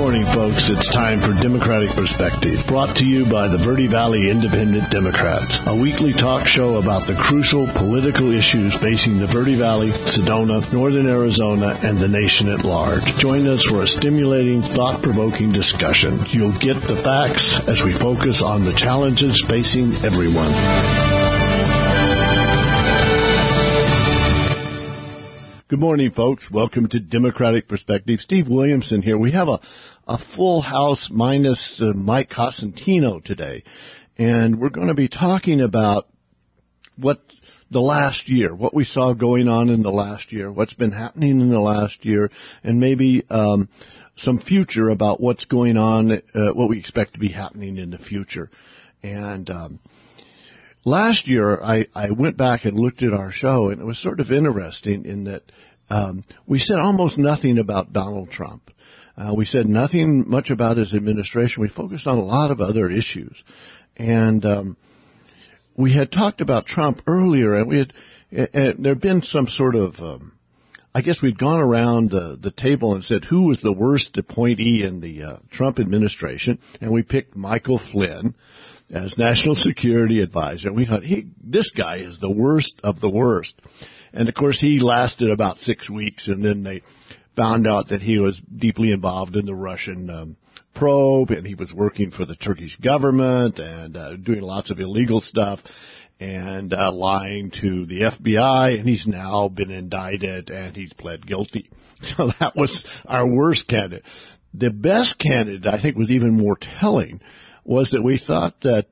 morning, folks. It's time for Democratic Perspective, brought to you by the Verde Valley Independent Democrats, a weekly talk show about the crucial political issues facing the Verde Valley, Sedona, Northern Arizona, and the nation at large. Join us for a stimulating, thought-provoking discussion. You'll get the facts as we focus on the challenges facing everyone. Good morning, folks. Welcome to Democratic Perspective. Steve Williamson here. We have a full house minus Mike Cosentino today, and we're going to be talking about what the last year, what we saw going on in the last year, what's been happening in the last year, and maybe some future about what's going on, what we expect to be happening in the future. And last year, I went back and looked at our show, and it was sort of interesting in that we said almost nothing about Donald Trump. We said nothing much about his administration. We focused on a lot of other issues. And we had talked about Trump earlier, and there had been some sort of I guess we'd gone around the table and said who was the worst appointee in the Trump administration, and we picked Michael Flynn as National Security Advisor. We thought, this guy is the worst of the worst. And, of course, he lasted about 6 weeks, and then they found out that he was deeply involved in the Russian probe, and he was working for the Turkish government and doing lots of illegal stuff and lying to the FBI, and he's now been indicted, and he's pled guilty. So that was our worst candidate. The best candidate, I think, was even more telling, was that we thought that,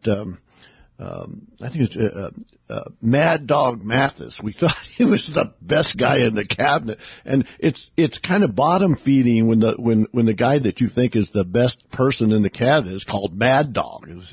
I think it's Mad Dog Mathis. We thought he was the best guy in the cabinet, and it's kind of bottom feeding when the guy that you think is the best person in the cabinet is called Mad Dog as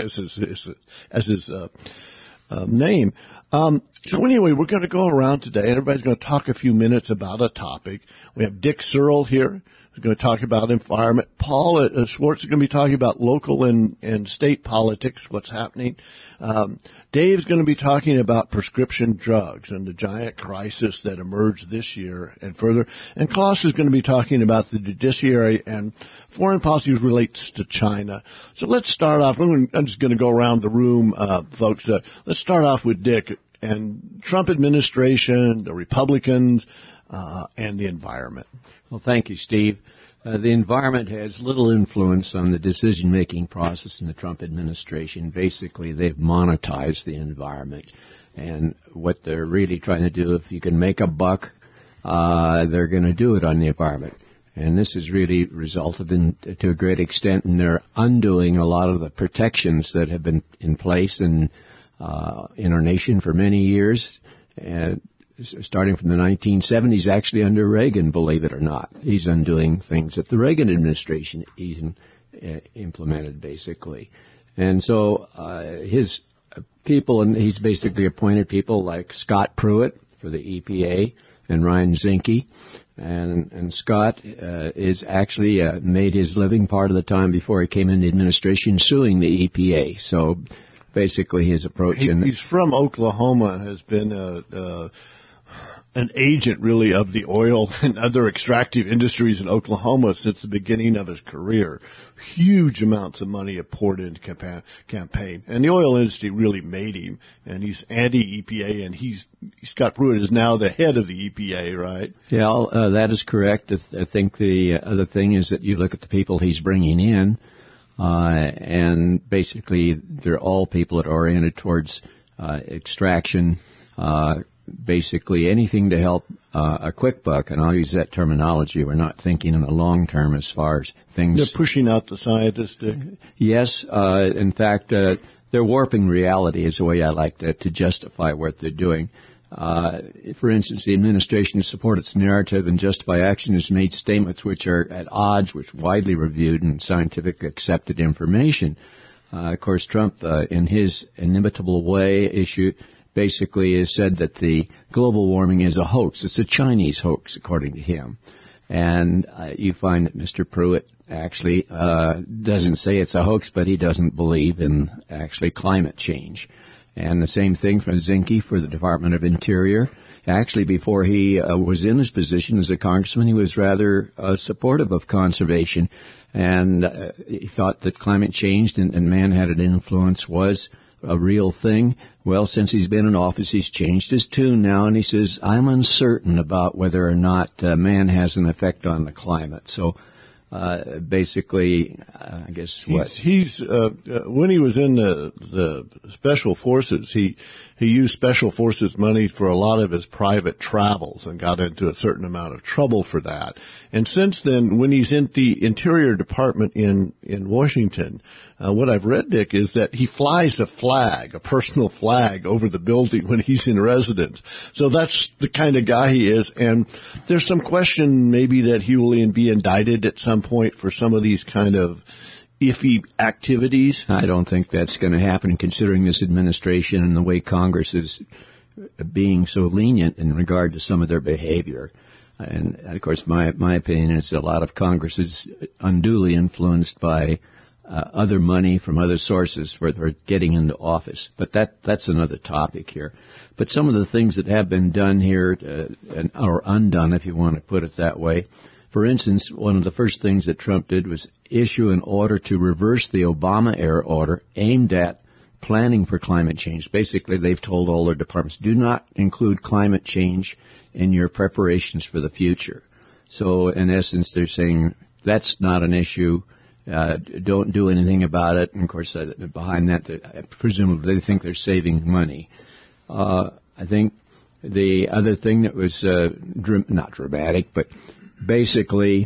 his name. So anyway, we're going to go around today, and everybody's going to talk a few minutes about a topic. We have Dick Searle here. We're going to talk about environment. Paul Schwartz is going to be talking about local and state politics, what's happening. Dave's going to be talking about prescription drugs and the giant crisis that emerged this year and further. And Klaus is going to be talking about the judiciary and foreign policy as relates to China. So let's start off. I'm just going to go around the room, folks. Let's start off with Dick and Trump administration, the Republicans, and the environment. Well, thank you, Steve. The environment has little influence on the decision-making process in the Trump administration. Basically, they've monetized the environment. And what they're really trying to do, if you can make a buck, they're going to do it on the environment. And this has really resulted in, to a great extent, in their undoing a lot of the protections that have been in place in our nation for many years. And starting from the 1970s, actually under Reagan, believe it or not. He's undoing things that the Reagan administration even implemented, basically. And so his people, and he's basically appointed people like Scott Pruitt for the EPA and Ryan Zinke. And Scott is actually made his living part of the time before he came into administration suing the EPA. So basically his approach. He's from Oklahoma and has been an agent, really, of the oil and other extractive industries in Oklahoma since the beginning of his career. Huge amounts of money have poured into campaign. And the oil industry really made him. And he's anti-EPA, and Scott Pruitt is now the head of the EPA, right? Yeah, that is correct. I think the other thing is that you look at the people he's bringing in, and basically they're all people that are oriented towards extraction, basically anything to help a quick buck, and I'll use that terminology. We're not thinking in the long term as far as things. They're pushing out the scientists, Dick. Yes. In fact, they're warping reality is the way I like to justify what they're doing. For instance, the administration to support its narrative and justify action has made statements which are at odds with widely reviewed and scientifically accepted information. Of course, Trump, in his inimitable way, basically has said that the global warming is a hoax. It's a Chinese hoax, according to him. And you find that Mr. Pruitt actually doesn't say it's a hoax, but he doesn't believe in actually climate change. And the same thing for Zinke for the Department of Interior. Actually, before he was in his position as a congressman, he was rather supportive of conservation. And he thought that climate change and man had an influence was a real thing. Well, since he's been in office, he's changed his tune now, and he says, I'm uncertain about whether or not man has an effect on the climate. So basically, I guess he's when he was in the special forces, he used special forces money for a lot of his private travels and got into a certain amount of trouble for that. And since then, when he's in the Interior Department in Washington, what I've read, Dick, is that he flies a personal flag over the building when he's in residence. So that's the kind of guy he is. And there's some question maybe that he will be indicted at some point for some of these kind of iffy activities. I don't think that's going to happen, considering this administration and the way Congress is being so lenient in regard to some of their behavior. And of course, my opinion is that a lot of Congress is unduly influenced by other money from other sources for getting into office. But that's another topic here. But some of the things that have been done here, or undone, if you want to put it that way. For instance, one of the first things that Trump did was issue an order to reverse the Obama-era order aimed at planning for climate change. Basically, they've told all their departments, do not include climate change in your preparations for the future. So, in essence, they're saying that's not an issue. Don't do anything about it. And, of course, behind that, presumably they think they're saving money. I think the other thing that was not dramatic, but basically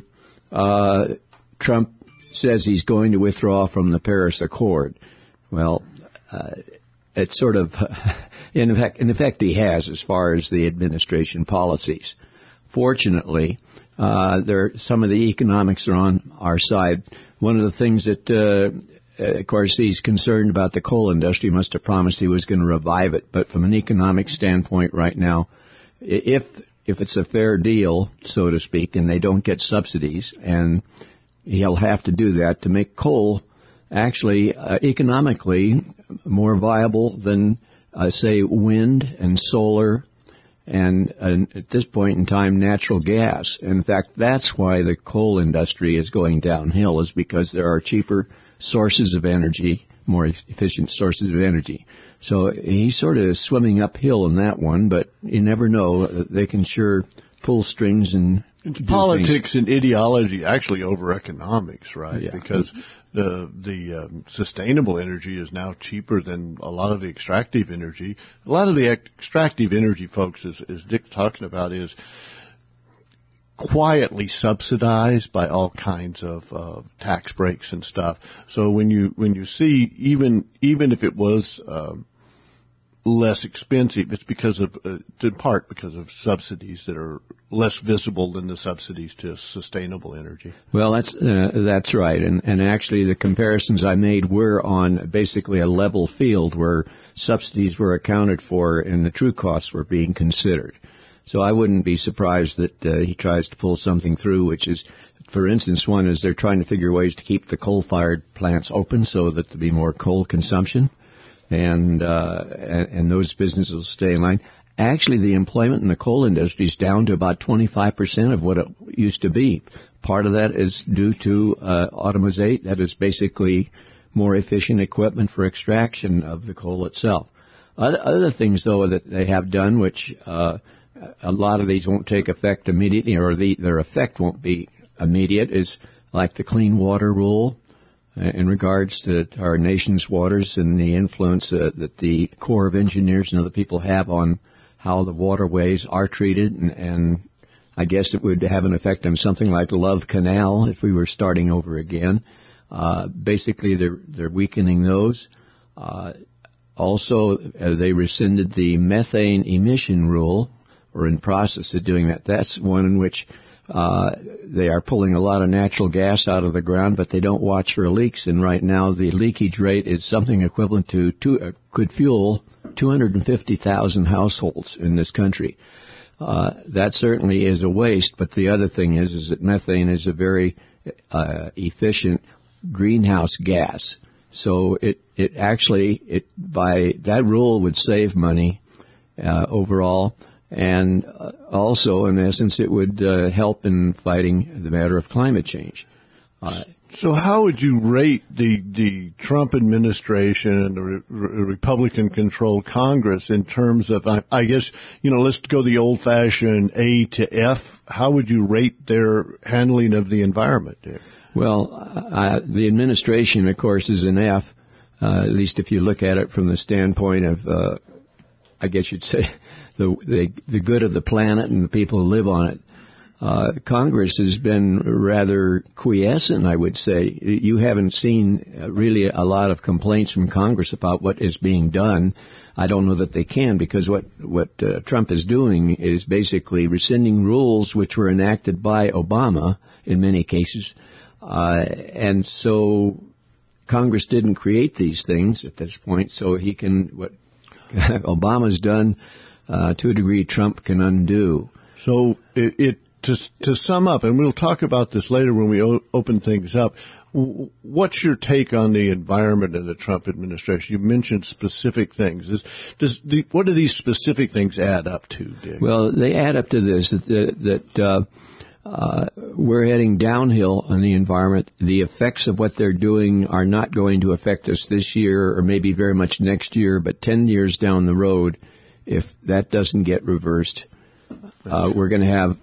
Trump says he's going to withdraw from the Paris Accord. Well, it's sort of, in effect, he has as far as the administration policies. Fortunately, some of the economics are on our side. One of the things that, of course, he's concerned about the coal industry. He must have promised he was going to revive it. But from an economic standpoint right now, if it's a fair deal, so to speak, and they don't get subsidies, and he'll have to do that to make coal actually economically more viable than, say, wind and solar and at this point in time, natural gas. In fact, that's why the coal industry is going downhill, is because there are cheaper sources of energy, more efficient sources of energy. So he's sort of swimming uphill in that one, but you never know. They can sure pull strings and it's politics and ideology actually over economics, right? Yeah. Because the sustainable energy is now cheaper than a lot of the extractive energy. A lot of the extractive energy, folks, as Dick's talking about, is quietly subsidized by all kinds of tax breaks and stuff. So when you see even if it was less expensive, it's because of in part because of subsidies that are less visible than the subsidies to sustainable energy. Well, that's right, and actually the comparisons I made were on basically a level field where subsidies were accounted for and the true costs were being considered. So I wouldn't be surprised that he tries to pull something through, which is, for instance, one is they're trying to figure ways to keep the coal-fired plants open so that there'll be more coal consumption. And those businesses will stay in line. Actually, the employment in the coal industry is down to about 25% of what it used to be. Part of that is due to automation, that is basically more efficient equipment for extraction of the coal itself. Other things, though, that they have done, which a lot of these won't take effect immediately, or their effect won't be immediate, is like the Clean Water Rule. In regards to our nation's waters and the influence that the Corps of Engineers and other people have on how the waterways are treated, and I guess it would have an effect on something like Love Canal if we were starting over again. Basically, they're weakening those. Also, they rescinded the methane emission rule, or in process of doing that. That's one in which they are pulling a lot of natural gas out of the ground, but they don't watch for leaks. And right now, the leakage rate is something equivalent to could fuel 250,000 households in this country. That certainly is a waste. But the other thing is that methane is a very efficient greenhouse gas. So it actually by that rule would save money overall. And also, in essence, it would help in fighting the matter of climate change. So how would you rate the Trump administration and the Republican-controlled Congress in terms of, I guess, let's go the old-fashioned A to F. How would you rate their handling of the environment, Dick? Well, the administration, of course, is an F, at least if you look at it from the standpoint of, I guess you'd say, the good of the planet and the people who live on it. Congress has been rather quiescent, I would say. You haven't seen really a lot of complaints from Congress about what is being done. I don't know that they can, because what Trump is doing is basically rescinding rules which were enacted by Obama in many cases. And so Congress didn't create these things at this point, so he can, what Obama's done, to a degree, Trump can undo. So to sum up, and we'll talk about this later when we open things up, what's your take on the environment in the Trump administration? You mentioned specific things. What do these specific things add up to, Dick? Well, they add up to this, that we're heading downhill on the environment. The effects of what they're doing are not going to affect us this year or maybe very much next year, but 10 years down the road, if that doesn't get reversed, we're going to have,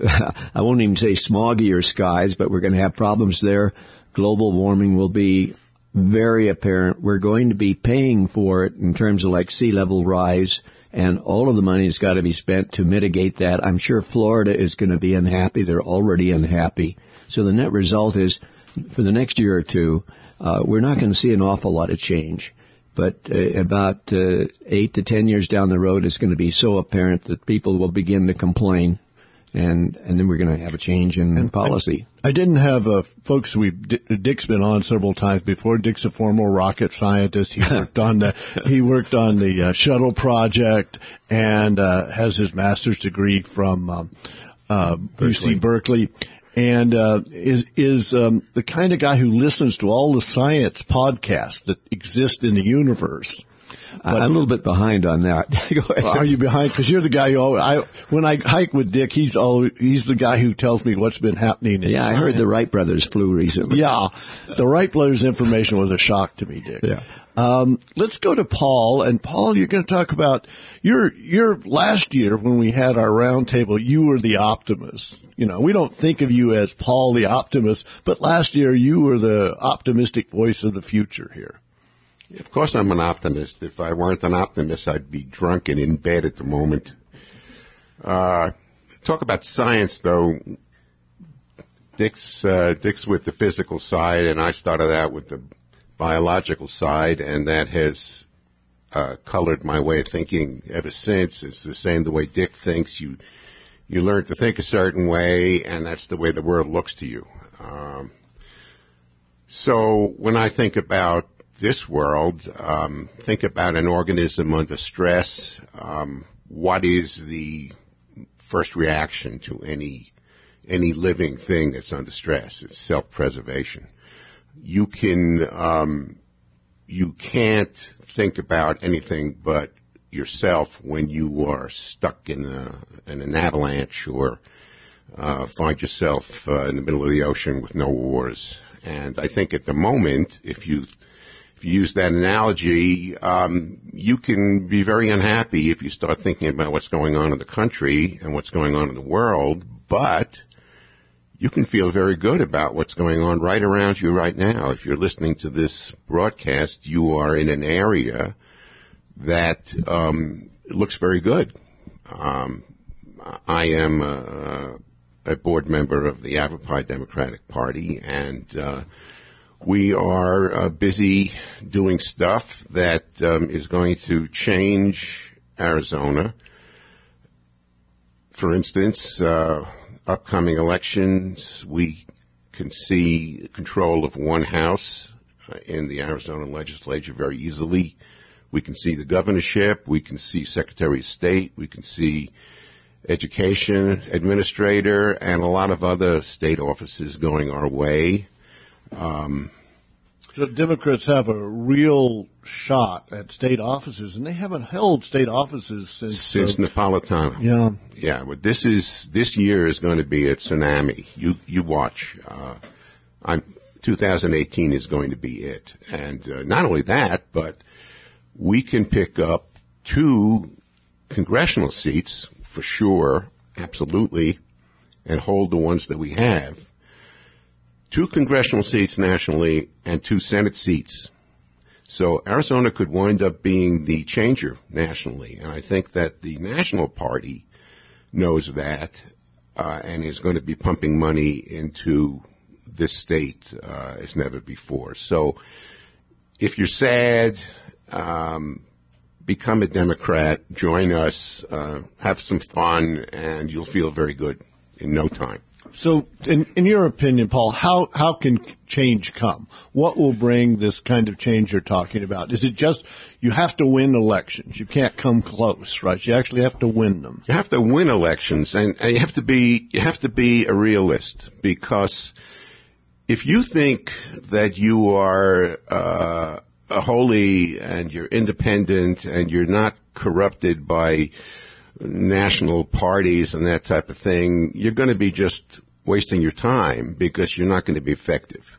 I won't even say smoggier skies, but we're going to have problems there. Global warming will be very apparent. We're going to be paying for it in terms of like sea level rise, and all of the money has got to be spent to mitigate that. I'm sure Florida is going to be unhappy. They're already unhappy. So the net result is, for the next year or two, we're not going to see an awful lot of change. But about 8 to 10 years down the road, it's going to be so apparent that people will begin to complain, and then we're going to have a change in policy. I didn't have folks. Dick's been on several times before. Dick's a former rocket scientist. He worked on the shuttle project and has his master's degree from UC Berkeley. And is the kind of guy who listens to all the science podcasts that exist in the universe. But I'm a little bit behind on that. Go ahead. Are you behind? Because you're the guy when I hike with Dick, he's the guy who tells me what's been happening. Yeah, I heard the Wright brothers flew recently. Yeah, the Wright brothers information was a shock to me, Dick. Yeah. Let's go to Paul. And Paul, you're going to talk about your last year when we had our roundtable. You were the optimist. We don't think of you as Paul the optimist, but last year you were the optimistic voice of the future here. Of course I'm an optimist. If I weren't an optimist, I'd be drunk and in bed at the moment. Talk about science, though. Dick's with the physical side, and I started out with the biological side, and that has colored my way of thinking ever since. It's the same the way Dick thinks. You learn to think a certain way, and that's the way the world looks to you. So when I think about this world, think about an organism under stress. What is the first reaction to any living thing that's under stress? It's self-preservation. You can't think about anything but yourself when you are stuck in an avalanche or find yourself in the middle of the ocean with no oars. And I think at the moment, if you use that analogy, you can be very unhappy if you start thinking about what's going on in the country and what's going on in the world, but you can feel very good about what's going on right around you right now. If you're listening to this broadcast, you are in an area that looks very good. I am a board member of the Yavapai Democratic Party, and we are busy doing stuff that is going to change Arizona. For instance, upcoming elections, we can see control of one house in the Arizona legislature very easily. We can see the governorship. We can see Secretary of State. We can see education administrator and a lot of other state offices going our way. So Democrats have a real shot at state offices, and they haven't held state offices since Napolitano. Yeah. Yeah, but this year is going to be a tsunami. You watch. 2018 is going to be it. And not only that, but we can pick up 2 congressional seats for sure, absolutely, and hold the ones that we have. 2 congressional seats nationally and 2 Senate seats. So Arizona could wind up being the changer nationally. And I think that the National Party knows that and is going to be pumping money into this state as never before. So if you're sad, become a Democrat, join us, have some fun, and you'll feel very good in no time. So, in your opinion, Paul, how can change come? What will bring this kind of change you're talking about? Is it just you have to win elections? You can't come close, right? You actually have to win them. You have to win elections, and you have to be a realist, because if you think that you are holy and you're independent and you're not corrupted by national parties and that type of thing, you're going to be just wasting your time because you're not going to be effective.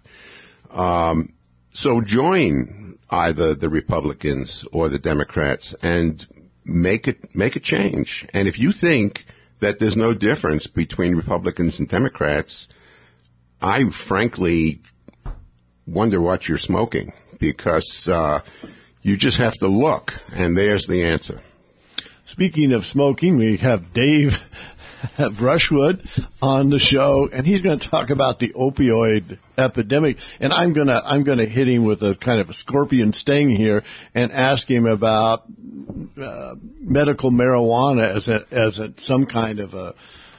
So join either the Republicans or the Democrats and make a change. And if you think that there's no difference between Republicans and Democrats, I frankly wonder what you're smoking, because you just have to look, and there's the answer. Speaking of smoking, we have Dave Brushwood on the show, and he's going to talk about the opioid epidemic. And I'm going to hit him with a kind of a scorpion sting here and ask him about medical marijuana as some kind of a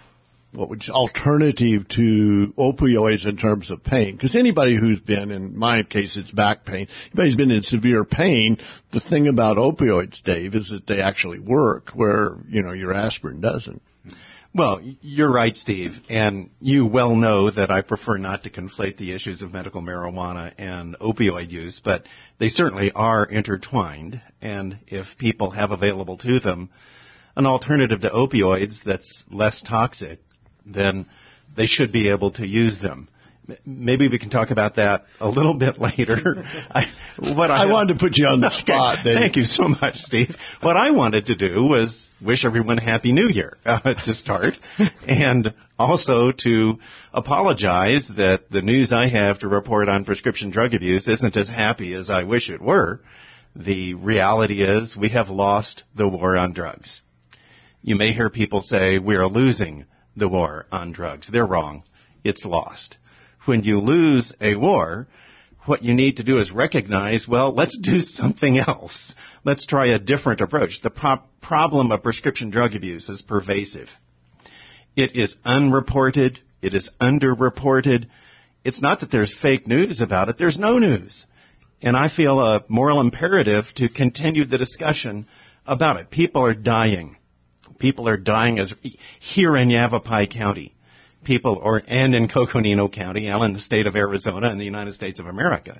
alternative to opioids in terms of pain. Because anybody who's been, in my case, it's back pain, anybody who's been in severe pain, the thing about opioids, Dave, is that they actually work where, your aspirin doesn't. Well, you're right, Steve. And you well know that I prefer not to conflate the issues of medical marijuana and opioid use, but they certainly are intertwined. And if people have available to them an alternative to opioids that's less toxic, then they should be able to use them. Maybe we can talk about that a little bit later. I wanted to put you on the spot. Thank you so much, Steve. What I wanted to do was wish everyone a Happy New Year to start, and also to apologize that the news I have to report on prescription drug abuse isn't as happy as I wish it were. The reality is we have lost the war on drugs. You may hear people say we are losing the war on drugs. They're wrong. It's lost. When you lose a war, what you need to do is recognize, well, let's do something else. Let's try a different approach. The problem of prescription drug abuse is pervasive. It is unreported. It is underreported. It's not that there's fake news about it. There's no news. And I feel a moral imperative to continue the discussion about it. People are dying. People are dying here in Yavapai County. And in Coconino County, and in the state of Arizona and the United States of America.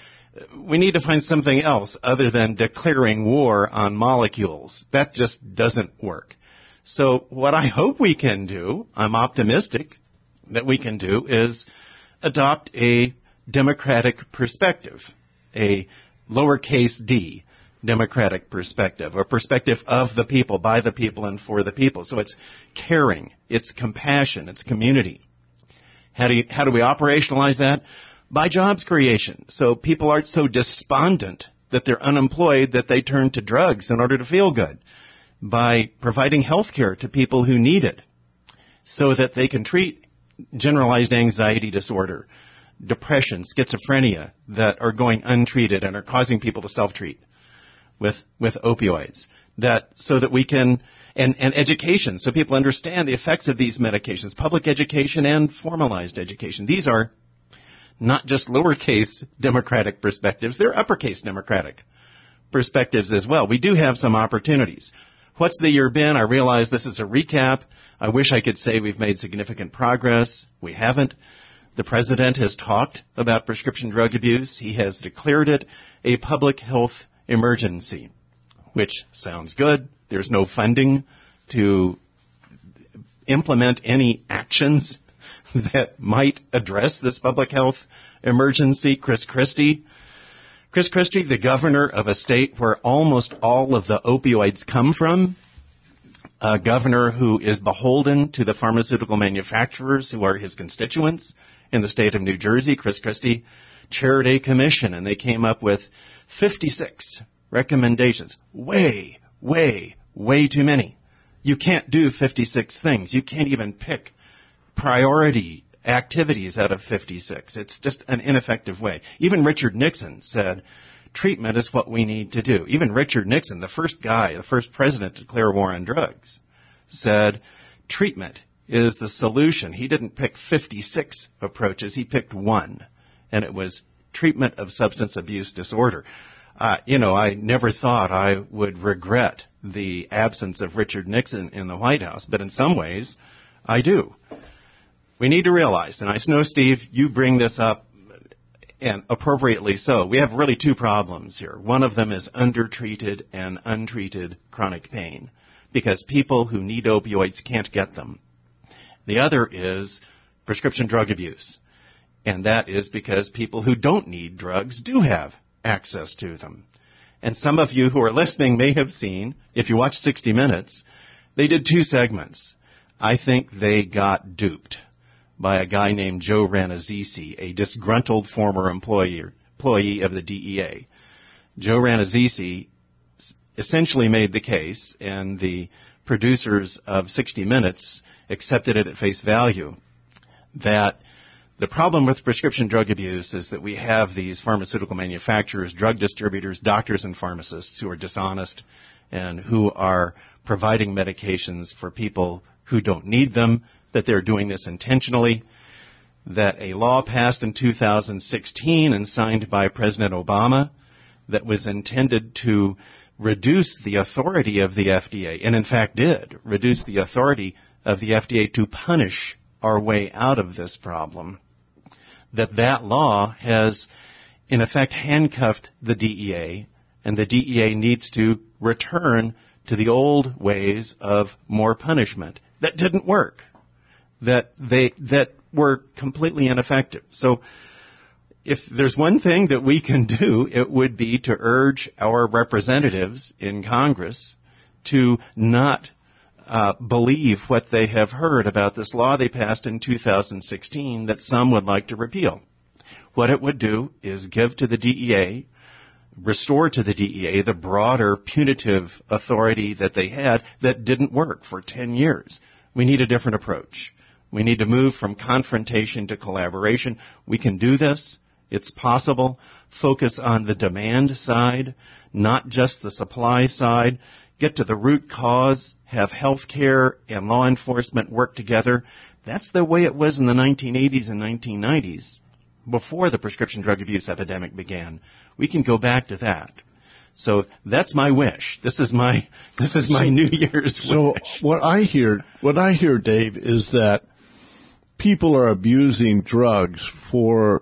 We need to find something else other than declaring war on molecules. That just doesn't work. So what I hope we can do, I'm optimistic that we can do, is adopt a democratic perspective, a lowercase d democratic perspective, or perspective of the people, by the people, and for the people. So it's caring, it's compassion, it's community. How do we operationalize that? By jobs creation. So people aren't so despondent that they're unemployed that they turn to drugs in order to feel good. By providing health care to people who need it so that they can treat generalized anxiety disorder, depression, schizophrenia that are going untreated and are causing people to self-treat with opioids, so that we can, and education, so people understand the effects of these medications, public education and formalized education. These are not just lowercase democratic perspectives, they're uppercase democratic perspectives as well. We do have some opportunities. What's the year been? I realize this is a recap. I wish I could say we've made significant progress. We haven't. The president has talked about prescription drug abuse. He has declared it a public health emergency, which sounds good. There's no funding to implement any actions that might address this public health emergency, Chris Christie. Chris Christie, the governor of a state where almost all of the opioids come from, a governor who is beholden to the pharmaceutical manufacturers who are his constituents in the state of New Jersey. Chris Christie chaired a commission, and they came up with 56 recommendations. Way too many. You can't do 56 things. You can't even pick priority activities out of 56. It's just an ineffective way. Even Richard Nixon said, treatment is what we need to do. Even Richard Nixon, the first president to declare war on drugs, said treatment is the solution. He didn't pick 56 approaches. He picked one, and it was treatment of substance abuse disorder. I never thought I would regret the absence of Richard Nixon in the White House, but in some ways, I do. We need to realize, and I know, Steve, you bring this up, and appropriately so. We have really two problems here. One of them is undertreated and untreated chronic pain, because people who need opioids can't get them. The other is prescription drug abuse, and that is because people who don't need drugs do have access to them. And some of you who are listening may have seen, if you watch 60 Minutes, they did two segments. I think they got duped by a guy named Joe Ranazzisi, a disgruntled former employee of the DEA. Joe Ranazzisi essentially made the case, and the producers of 60 Minutes accepted it at face value, that the problem with prescription drug abuse is that we have these pharmaceutical manufacturers, drug distributors, doctors, and pharmacists who are dishonest and who are providing medications for people who don't need them, that they're doing this intentionally, that a law passed in 2016 and signed by President Obama that was intended to reduce the authority of the FDA, and in fact did reduce the authority of the FDA to punish our way out of this problem, that law has in effect handcuffed the DEA, and the DEA needs to return to the old ways of more punishment that didn't work, that were completely ineffective. So if there's one thing that we can do, it would be to urge our representatives in Congress to not believe what they have heard about this law they passed in 2016 that some would like to repeal. What it would do is give to the DEA, restore to the DEA the broader punitive authority that they had that didn't work for 10 years. We need a different approach. We need to move from confrontation to collaboration. We can do this. It's possible. Focus on the demand side, not just the supply side. Get to the root cause. Have health care and law enforcement work together. That's the way it was in the 1980s and 1990s, before the prescription drug abuse epidemic began. We can go back to that. So that's my wish. This is my New Year's wish. So what I hear, Dave, is that people are abusing drugs for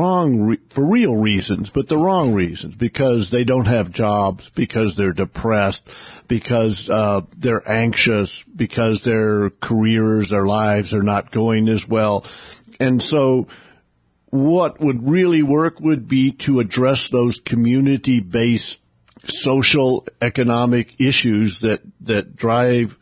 real reasons, but the wrong reasons, because they don't have jobs, because they're depressed, because they're anxious, because their careers, their lives are not going as well. And so what would really work would be to address those community-based social, economic issues that drive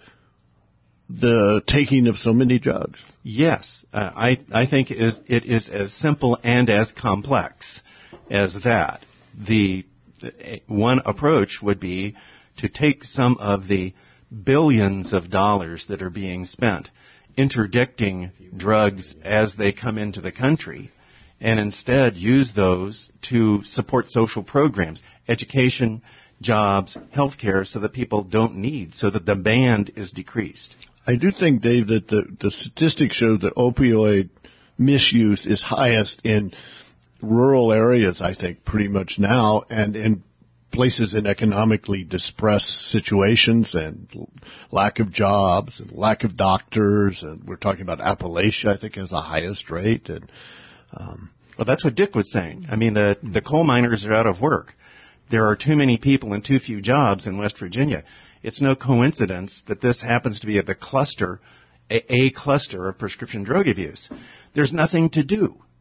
the taking of so many drugs. Yes, I think it is as simple and as complex as that. The one approach would be to take some of the billions of dollars that are being spent interdicting drugs as they come into the country, and instead use those to support social programs, education, jobs, healthcare, so that people don't need, so that the demand is decreased. I do think, Dave, that the statistics show that opioid misuse is highest in rural areas, I think, pretty much now, and in places in economically distressed situations and lack of jobs and lack of doctors. And we're talking about Appalachia, I think, has the highest rate. And well, that's what Dick was saying. I mean, the coal miners are out of work. There are too many people and too few jobs in West Virginia. It's no coincidence that this happens to be a cluster of prescription drug abuse. There's nothing to do.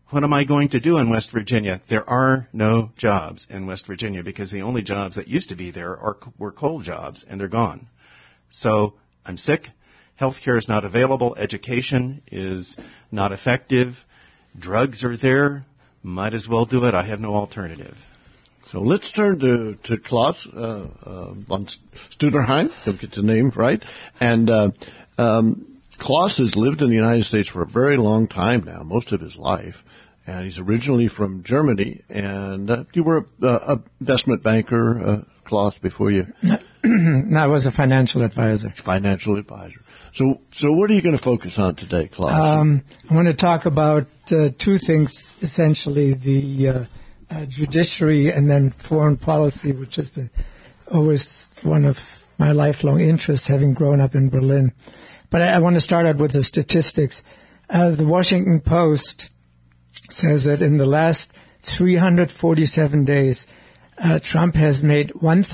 what am I going to do in West Virginia? There are no jobs in West Virginia because the only jobs that used to be there were coal jobs, and they're gone. So I'm sick. Healthcare is not available. Education is not effective. Drugs are there. Might as well do it. I have no alternative. So let's turn to Klaus von Studerheim. Don't get the name right. And Klaus has lived in the United States for a very long time now, most of his life. And he's originally from Germany. And you were a investment banker, Klaus, before you... No, I was a financial advisor. Financial advisor. So what are you going to focus on today, Klaus? I want to talk about two things, essentially, the judiciary and then foreign policy, which has been always one of my lifelong interests, having grown up in Berlin. But I want to start out with the statistics. The Washington Post says that in the last 347 days, Trump has made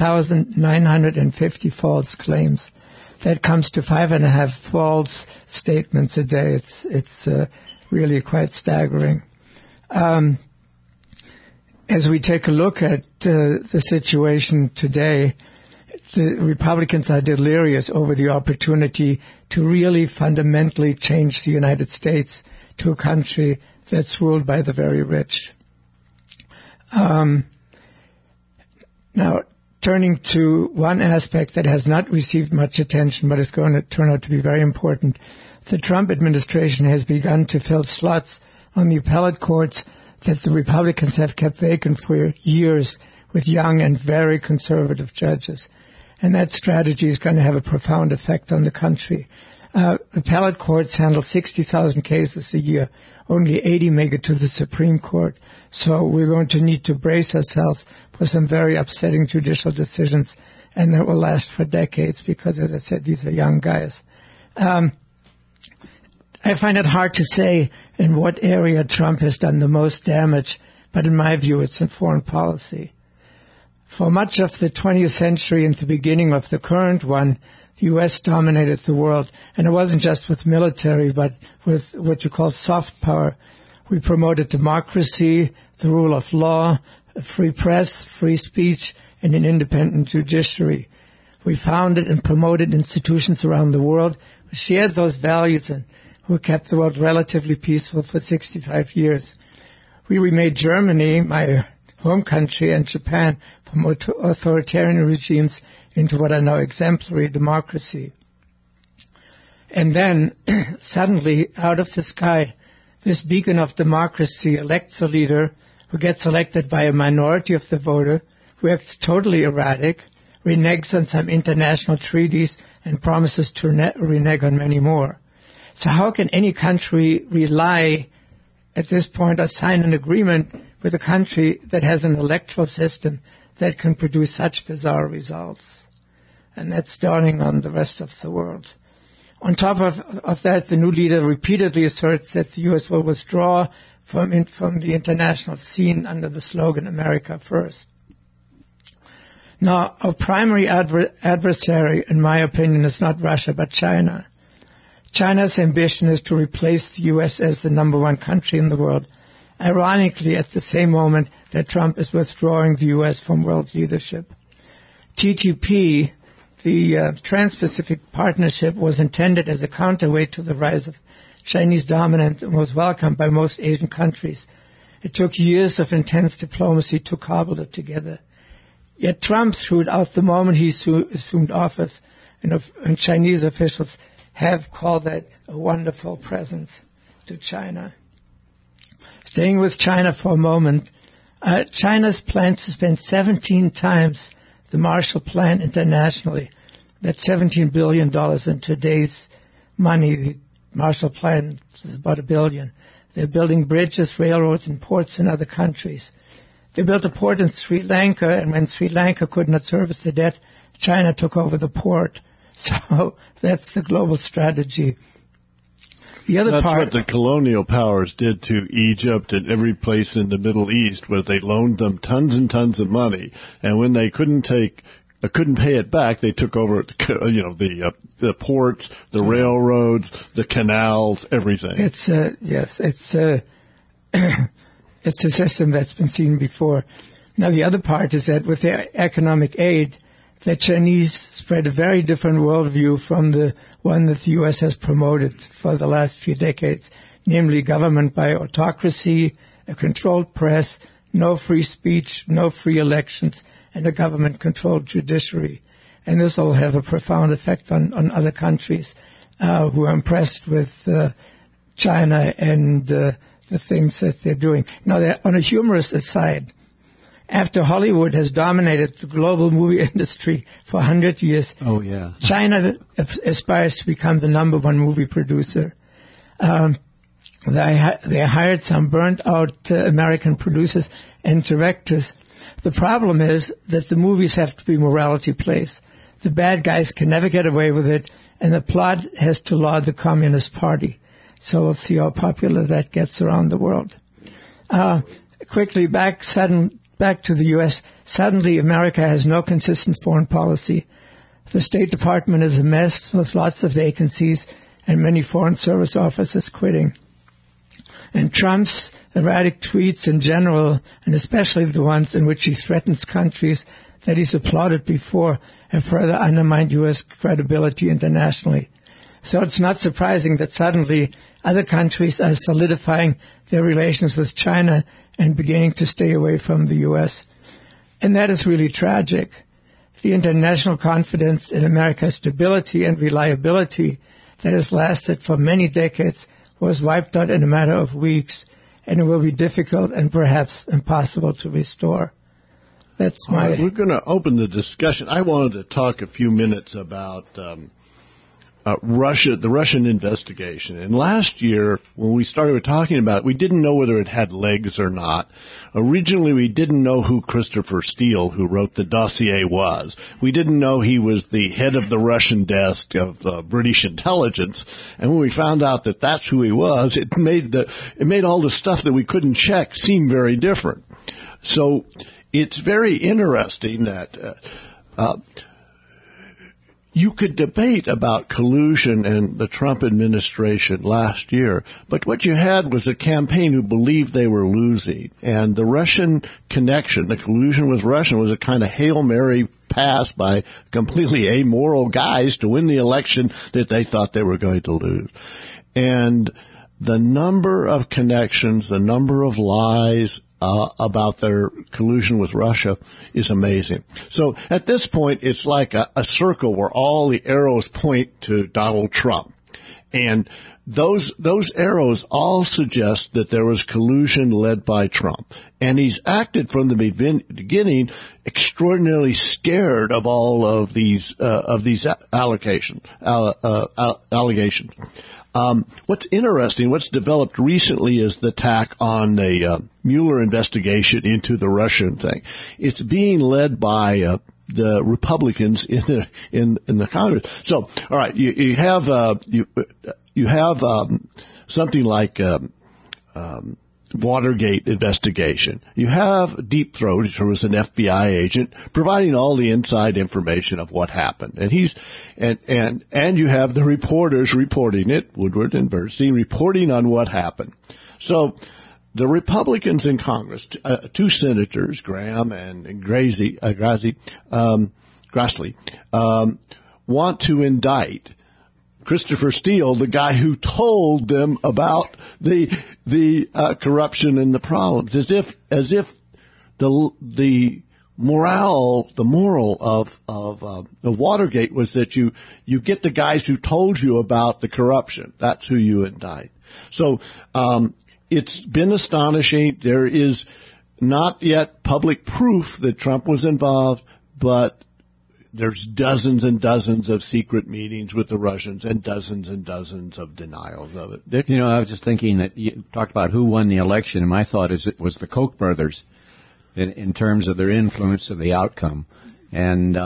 1,950 false claims. That comes to 5.5 false statements a day. It's really quite staggering. As we take a look at the situation today, the Republicans are delirious over the opportunity to really fundamentally change the United States to a country that's ruled by the very rich. Now, turning to one aspect that has not received much attention but is going to turn out to be very important, the Trump administration has begun to fill slots on the appellate courts that the Republicans have kept vacant for years with young and very conservative judges. And that strategy is going to have a profound effect on the country. Appellate courts handle 60,000 cases a year. Only 80 make it to the Supreme Court. So we're going to need to brace ourselves for some very upsetting judicial decisions, and that will last for decades because, as I said, these are young guys. I find it hard to say in what area Trump has done the most damage, but in my view, it's in foreign policy. For much of the 20th century and the beginning of the current one, the U.S. dominated the world, and it wasn't just with military, but with what you call soft power. We promoted democracy, the rule of law, a free press, free speech, and an independent judiciary. We founded and promoted institutions around the world who shared those values and who kept the world relatively peaceful for 65 years. We remade Germany, my home country, and Japan from authoritarian regimes into what are now exemplary democracy. And then, suddenly, out of the sky, this beacon of democracy elects a leader who gets elected by a minority of the voter, who acts totally erratic, reneges on some international treaties, and promises to renege on many more. So how can any country rely at this point or sign an agreement with a country that has an electoral system that can produce such bizarre results? And that's dawning on the rest of the world. On top of that, the new leader repeatedly asserts that the U.S. will withdraw from the international scene under the slogan, America First. Now, our primary adversary, in my opinion, is not Russia, but China. China's ambition is to replace the U.S. as the number one country in the world, ironically at the same moment that Trump is withdrawing the U.S. from world leadership. TPP, the Trans-Pacific Partnership, was intended as a counterweight to the rise of Chinese dominance and was welcomed by most Asian countries. It took years of intense diplomacy to cobble it together. Yet Trump threw it out the moment he assumed office, and Chinese officials have called that a wonderful present to China. Staying with China for a moment, China's plans to spend 17 times the Marshall Plan internationally. That's $17 billion in today's money. The Marshall Plan is about $1 billion. They're building bridges, railroads, and ports in other countries. They built a port in Sri Lanka, and when Sri Lanka could not service the debt, China took over the port. So that's the global strategy. The other That's what the colonial powers did to Egypt and every place in the Middle East, was they loaned them tons and tons of money, and when they couldn't pay it back, they took over the ports, the railroads, the canals, everything. It's it's a system that's been seen before. Now, the other part is that with their economic aid, the Chinese spread a very different worldview from the one that the U.S. has promoted for the last few decades, namely government by autocracy, a controlled press, no free speech, no free elections, and a government-controlled judiciary. And this will have a profound effect on other countries who are impressed with China and the things that they're doing. Now, on a humorous aside, after Hollywood has dominated the global movie industry for 100 years, China aspires to become the number one movie producer. They hired some burnt-out American producers and directors. The problem is that the movies have to be morality plays. The bad guys can never get away with it, and the plot has to laud the Communist Party. So we'll see how popular that gets around the world. Quickly, back to the U.S. Suddenly, America has no consistent foreign policy. The State Department is a mess with lots of vacancies and many Foreign Service officers quitting. And Trump's erratic tweets in general, and especially the ones in which he threatens countries that he's applauded before, have further undermined U.S. credibility internationally. So it's not surprising that suddenly other countries are solidifying their relations with China and beginning to stay away from the U.S. And that is really tragic. The international confidence in America's stability and reliability that has lasted for many decades was wiped out in a matter of weeks, and it will be difficult and perhaps impossible to restore. That's my... We're going to open the discussion. I wanted to talk a few minutes about Russia, the Russian investigation. And last year, when we started talking about it, we didn't know whether it had legs or not. Originally, we didn't know who Christopher Steele, who wrote the dossier, was. We didn't know he was the head of the Russian desk of British intelligence. And when we found out that that's who he was, it made all the stuff that we couldn't check seem very different. So it's very interesting that you could debate about collusion and the Trump administration last year, but what you had was a campaign who believed they were losing. And the Russian connection, the collusion with Russia, was a kind of Hail Mary pass by completely amoral guys to win the election that they thought they were going to lose. And the number of connections, the number of lies about their collusion with Russia is amazing. So at this point, it's like a circle where all the arrows point to Donald Trump. And those arrows all suggest that there was collusion led by Trump. And he's acted from the beginning extraordinarily scared of all of these allegations. What's interesting, what's developed recently is the attack on the Mueller investigation into the Russian thing. It's being led by the Republicans in the Congress. So, all right, you have something like Watergate investigation. You have Deep Throat, who was an FBI agent, providing all the inside information of what happened. And and you have the reporters reporting it, Woodward and Bernstein, reporting on what happened. So the Republicans in Congress, two senators, Graham and Grassley, want to indict Christopher Steele, the guy who told them about the corruption and the problems, as if the moral of Watergate was that you get the guys who told you about the corruption. That's who you indict. So it's been astonishing. There is not yet public proof that Trump was involved, but there's dozens and dozens of secret meetings with the Russians and dozens of denials of it. Dick? You know, I was just thinking that you talked about who won the election, and my thought is it was the Koch brothers in terms of their influence of the outcome. And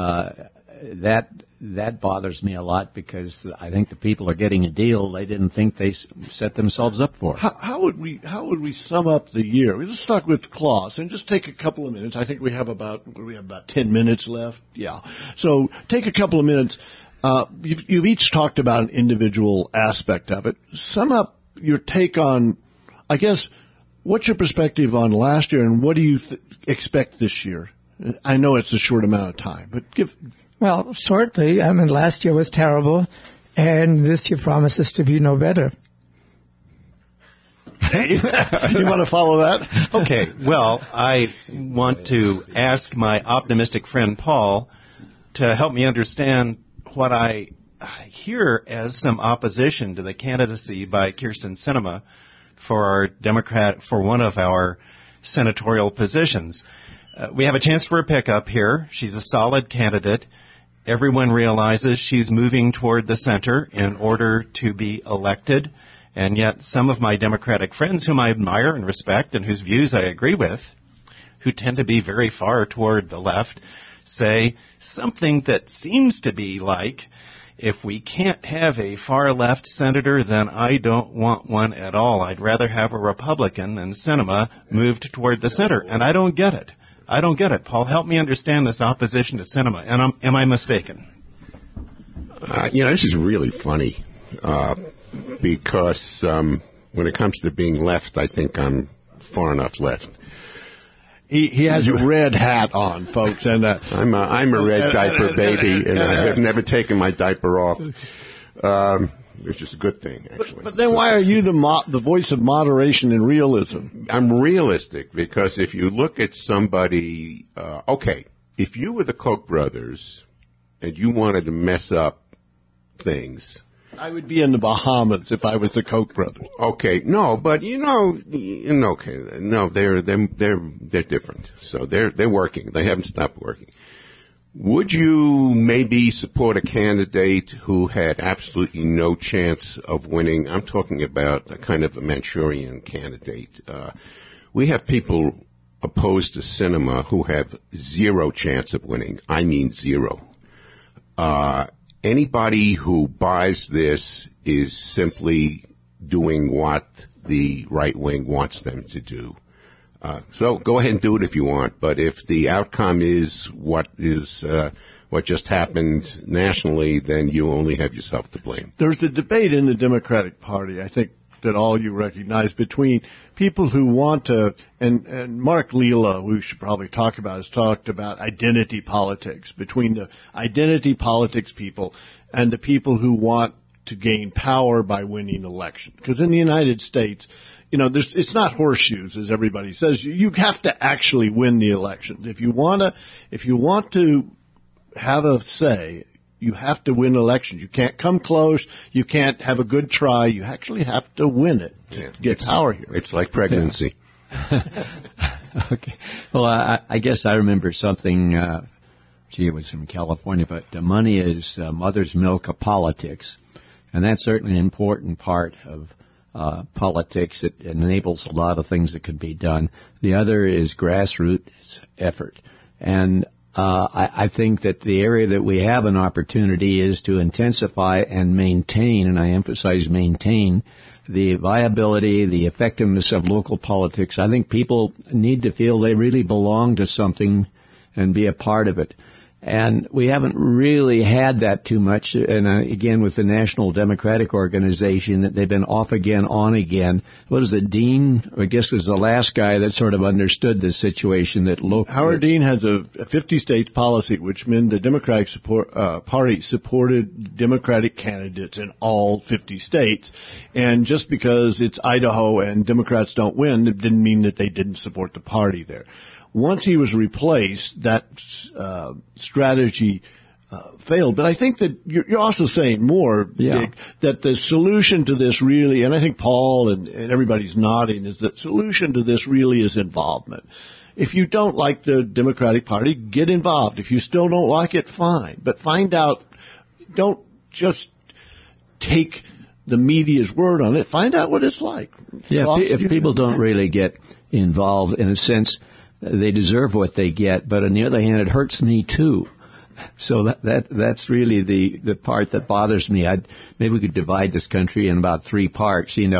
that bothers me a lot because I think the people are getting a deal they didn't think they set themselves up for. How would we sum up the year? Let's start with Klaus and just take a couple of minutes. I think we have about 10 minutes left. Yeah. So take a couple of minutes. You've each talked about an individual aspect of it. Sum up your take on, I guess, What's your perspective on last year, and what do you expect this year? I know it's a short amount of time, but Well, shortly, last year was terrible, and this year promises to be no better. You want to follow that? Okay, well, I want to ask my optimistic friend Paul to help me understand what I hear as some opposition to the candidacy by Kyrsten Sinema for one of our senatorial positions. We have a chance for a pickup here. She's a solid candidate. Everyone realizes she's moving toward the center in order to be elected. And yet some of my Democratic friends whom I admire and respect and whose views I agree with, who tend to be very far toward the left, say something that seems to be like, if we can't have a far left senator, then I don't want one at all. I'd rather have a Republican, and Sinema moved toward the center. And I don't get it. I don't get it. Paul, help me understand this opposition to Sinema. And am I mistaken? This is really funny. Because when it comes to being left, I think I'm far enough left. He has a red hat on, folks, and I'm a red diaper baby, and I have never taken my diaper off. It's just a good thing, actually. But then why are you the voice of moderation and realism? I'm realistic because if you look at somebody, if you were the Koch brothers and you wanted to mess up things. I would be in the Bahamas if I was the Koch brothers. Okay, no, but no, they're different. So they're working. They haven't stopped working. Would you maybe support a candidate who had absolutely no chance of winning? I'm talking about a kind of a Manchurian candidate. We have people opposed to Sinema who have zero chance of winning. I mean zero. Anybody who buys this is simply doing what the right wing wants them to do. So go ahead and do it if you want. But if the outcome is what just happened nationally, then you only have yourself to blame. There's a debate in the Democratic Party, I think, that all you recognize between people who want to, and Mark Lila, who we should probably talk about, has talked about identity politics, between the identity politics people and the people who want to gain power by winning elections. Because in the United States, it's not horseshoes, as everybody says. You have to actually win the elections. If you want to have a say, you have to win elections. You can't come close. You can't have a good try. You actually have to win it to get power here. It's like pregnancy. Okay. Well, I guess I remember something, it was from California, but money is mother's milk of politics. And that's certainly an important part of politics. It enables a lot of things that could be done. The other is grassroots effort. And I think that the area that we have an opportunity is to intensify and maintain, and I emphasize maintain, the viability, the effectiveness of local politics. I think people need to feel they really belong to something and be a part of it. And we haven't really had that too much. And again, with the National Democratic Organization, that they've been off again, on again. What is it, Dean? I guess was the last guy that sort of understood the situation that local. Howard Dean has a 50-state policy, which meant the Democratic Party supported Democratic candidates in all 50 states. And just because it's Idaho and Democrats don't win, it didn't mean that they didn't support the party there. Once he was replaced, that strategy failed. But I think that you're also saying more, Dick, that the solution to this really, and I think Paul and everybody's nodding, is that solution to this really is involvement. If you don't like the Democratic Party, get involved. If you still don't like it, fine. But find out, don't just take the media's word on it. Find out what it's like. Yeah, if people don't really get involved, in a sense, they deserve what they get, but on the other hand, it hurts me too. So that's really the part that bothers me. Maybe we could divide this country in about 3 parts. The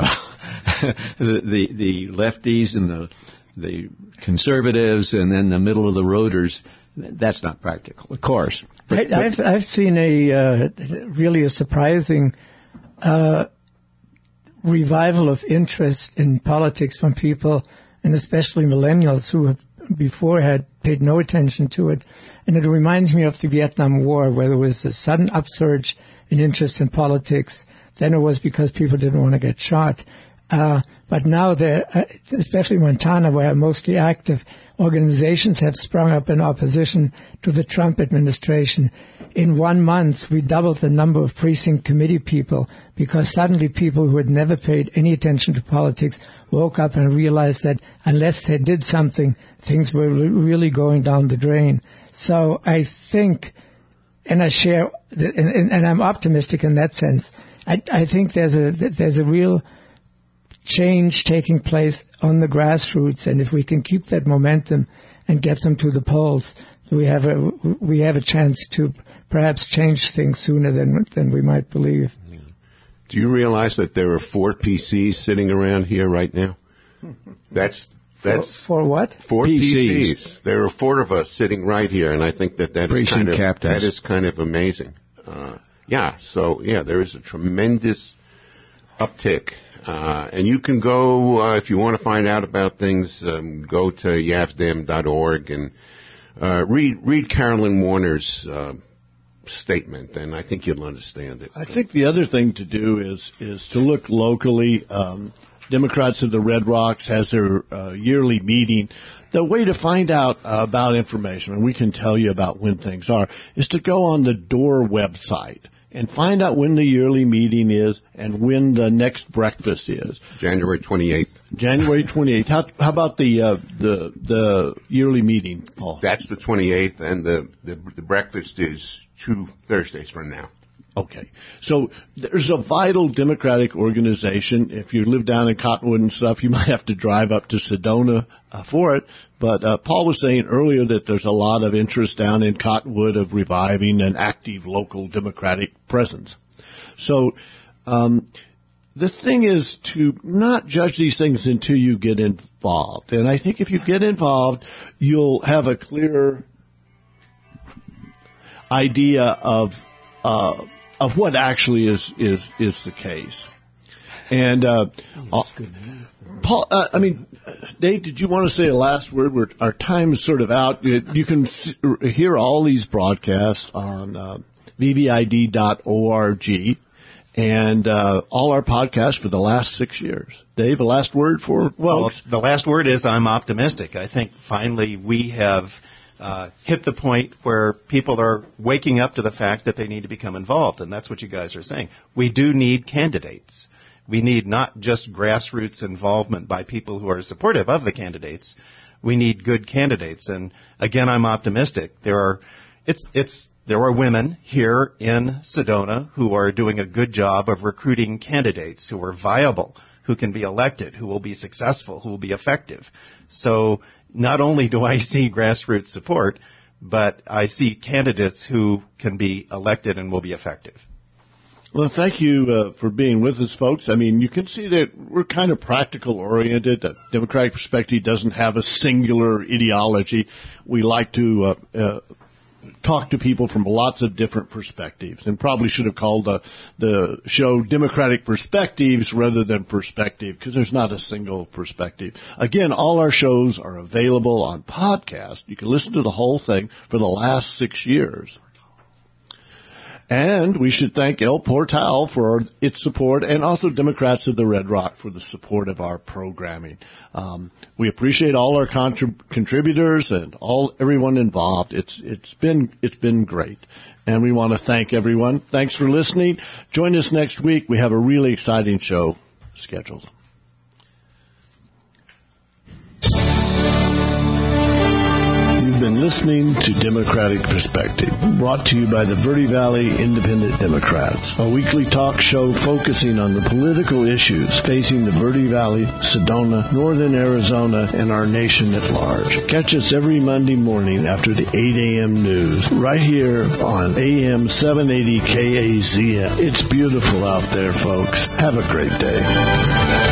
lefties and the conservatives, and then the middle of the roaders. That's not practical, of course. But I've seen really a surprising revival of interest in politics from people, and especially millennials who have before had paid no attention to it. And it reminds me of the Vietnam War, where there was a sudden upsurge in interest in politics. Then it was because people didn't want to get shot. But now, especially Montana, where I'm mostly active, organizations have sprung up in opposition to the Trump administration. In 1 month, we doubled the number of precinct committee people because suddenly people who had never paid any attention to politics woke up and realized that unless they did something, things were really going down the drain. So I think, and I share, and I'm optimistic in that sense. I think there's a real change taking place on the grassroots, and if we can keep that momentum and get them to the polls, we have a chance to perhaps change things sooner than we might believe. Do you realize that there are 4 PCs sitting around here right now? That's for what? 4 PCs. There are 4 of us sitting right here, and I think that is kind of amazing. There is a tremendous uptick. And you can go, if you want to find out about things, go to yavdem.org and read Carolyn Warner's statement, and I think you'll understand it. I think the other thing to do is to look locally. Democrats of the Red Rocks has their yearly meeting. The way to find out about information, and we can tell you about when things are, is to go on the DOOR website and find out when the yearly meeting is and when the next breakfast is. January 28th. January 28th. How about the yearly meeting, Paul? That's the 28th, and the breakfast is 2 Thursdays from now. Okay. So there's a vital Democratic organization. If you live down in Cottonwood and stuff, you might have to drive up to Sedona for it. But Paul was saying earlier that there's a lot of interest down in Cottonwood of reviving an active local Democratic presence. So the thing is to not judge these things until you get involved. And I think if you get involved, you'll have a clearer idea of what actually is the case. And Paul, Dave, did you want to say a last word? Our time is sort of out. You can hear all these broadcasts on vvid.org and all our podcasts for the last 6 years. Dave, a last word for folks? Well, the last word is I'm optimistic. I think finally we have hit the point where people are waking up to the fact that they need to become involved, and that's what you guys are saying. We do need candidates. We need not just grassroots involvement by people who are supportive of the candidates. We need good candidates, and again, I'm optimistic. There are women here in Sedona who are doing a good job of recruiting candidates who are viable, who can be elected, who will be successful, who will be effective. So not only do I see grassroots support, but I see candidates who can be elected and will be effective. Well, thank you for being with us, folks. I mean, you can see that we're kind of practical-oriented. The Democratic Perspective doesn't have a singular ideology. We like to talk to people from lots of different perspectives, and probably should have called the show Democratic Perspectives rather than Perspective, because there's not a single perspective. Again, all our shows are available on podcast. You can listen to the whole thing for the last 6 years. And we should thank El Portal for its support, and also Democrats of the Red Rock for the support of our programming. We appreciate all our contributors and everyone involved. It's been great, and we want to thank everyone. Thanks for listening. Join us next week. We have a really exciting show scheduled. You've been listening to Democratic Perspective, brought to you by the Verde Valley Independent Democrats, a weekly talk show focusing on the political issues facing the Verde Valley, Sedona, Northern Arizona, and our nation at large. Catch us every Monday morning after the 8 a.m. news, right here on AM 780 KAZM. It's beautiful out there, folks. Have a great day.